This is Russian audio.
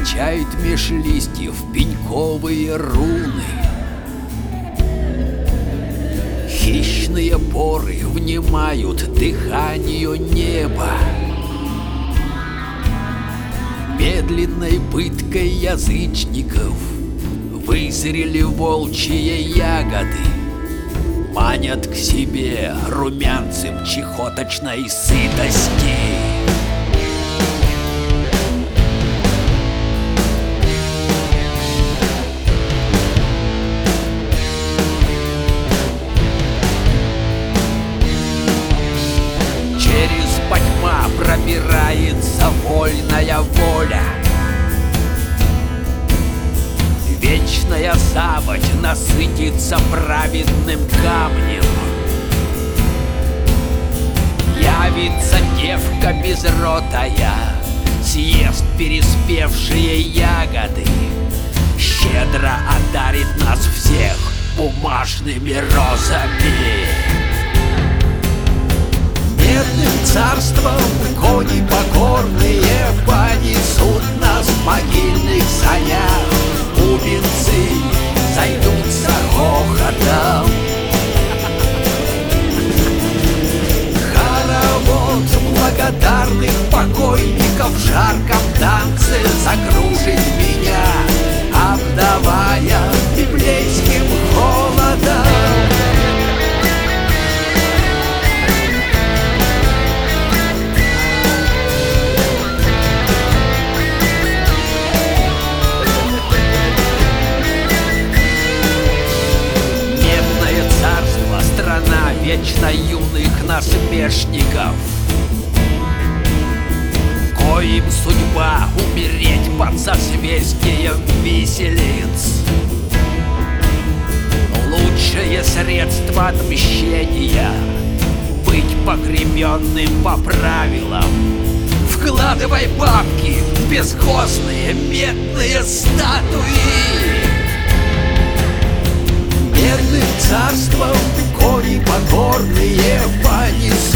качает меж листьев пеньковые руны. Хищные поры внимают дыханию неба. Медленной пыткой язычников вызрели волчьи ягоды, манят к себе румянцем чехоточной сытости. Через потьма пробирается вольная воля. Вечная заводь насытится праведным камнем. Явится девка безротая, съест переспевшие ягоды, щедро одарит нас всех бумажными розами. Медным царством кони покорные понесут нас в могильных санях. Бубенцы зайдутся хохотом. Хоровод благодарных покойников в жарком танце закружит меня, обдавая библейским холодом. Вечно юных насмешников, коим судьба умереть под созвездием виселиц. Лучшее средство отмщения — быть погребенным по правилам. Вкладывай бабки в бесхозные медные статуи. Медным царством кони покорные понесут